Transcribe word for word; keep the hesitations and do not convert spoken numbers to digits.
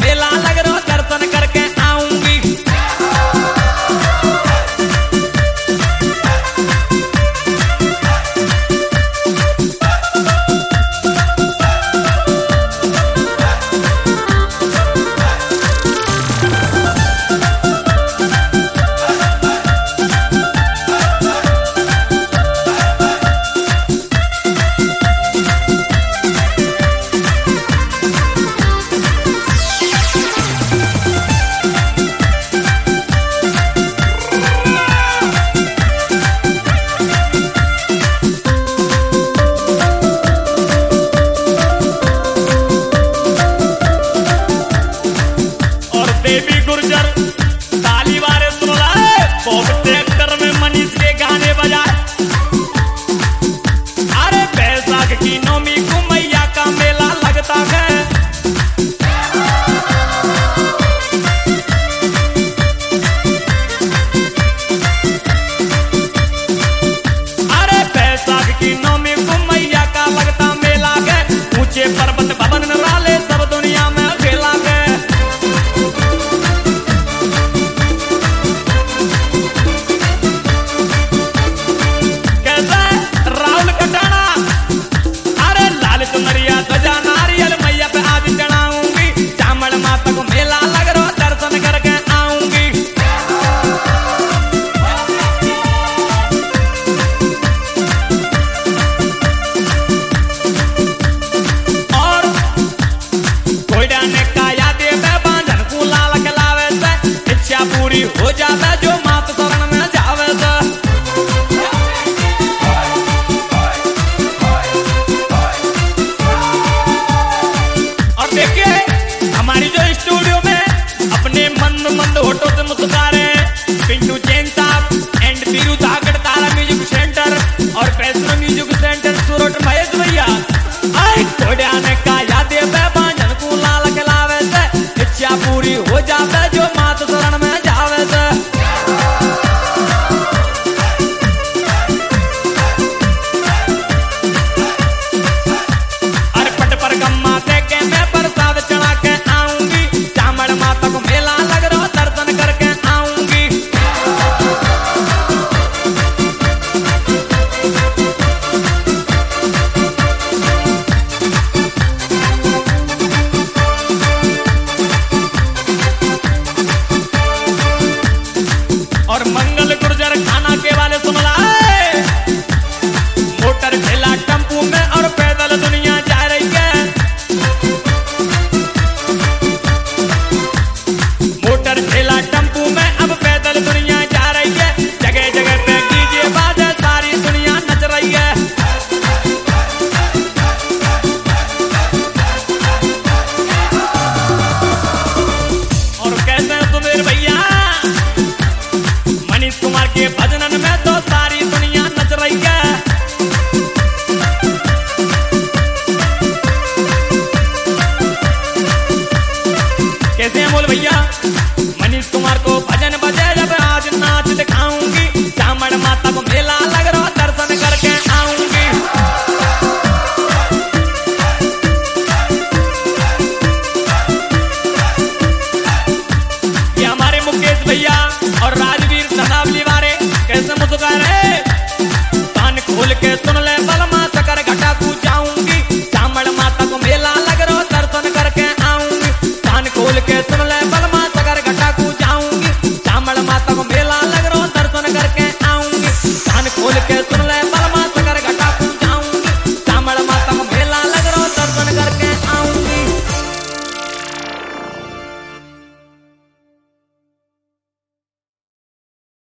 मेला लग रहा दर्शन करके आऊंगी। बेबी गुर्जर ताली वारे सुन रहा पॉप ट्रैक्टर में मनीष के गाने बजाए। अरे बैसाख की नौमी को मैया का मेला लगता है। अरे बैसाख की नौमी को मैया का लगता मेला है। ऊंचे पर्वत भवन राले सब दुनिया में खेला है। नरिया ध्वजा नारियल मैया पे आज चढ़ाऊंगी। चामड़ माता को मेला लग रहा दर्शन करके आऊंगी। और कोयडा ने काया देवे बांधन को लाल खिलावे से इच्छा पूरी हो जावे जो मात शरण में जावे से। हमारी जो स्टूडियो में अपने मंद मंद होठों से मुस्कुराए पिंटू जैन साहब and Biru Dhagad Tara music centre और fashion music centre Surat Mahesh भैया आई कोड़िया ने काया देवे बांधन को लाल खिलावे से इच्छा पूरी हो जावे जो मात शरण में जावे से। अरे पट पर गम्मा दे के मैं प्रसाद चढ़ा के माता को मेला लग रहा दर्शन करके आऊंगी। और मंगल गुर्जर खाना के वाले सुन रहा है मोटर ठेला टेम्पू में और पैदल दुनिया जा रही है। मोटर ठेला टेम्पू में अब पैदल दुनिया जा रही है। जगह जगह पे डीजे बाजे सारी दुनिया नच रही है। और कैसे हैं सुमेर भैया मनीष कुमार के भजनन में तो सारी दुनिया नच रही है। कैसे हैं बोल भैया मनीष कुमार को भजन बजे जब आज नाच दिखाऊंगी। चामड़ माता को मेला लग रहा दर्शन करके आऊंगी। ये हमारे मुकेश भैया और राजवीर सदावली वारे कैसे मुस्कुरा रहे कान खोल के सुन ले बलमा सकर घटा को जाऊंगी। चामड़ माता को मेला लग रहा दर्शन करके आऊंगी। कान खोल के सुन ले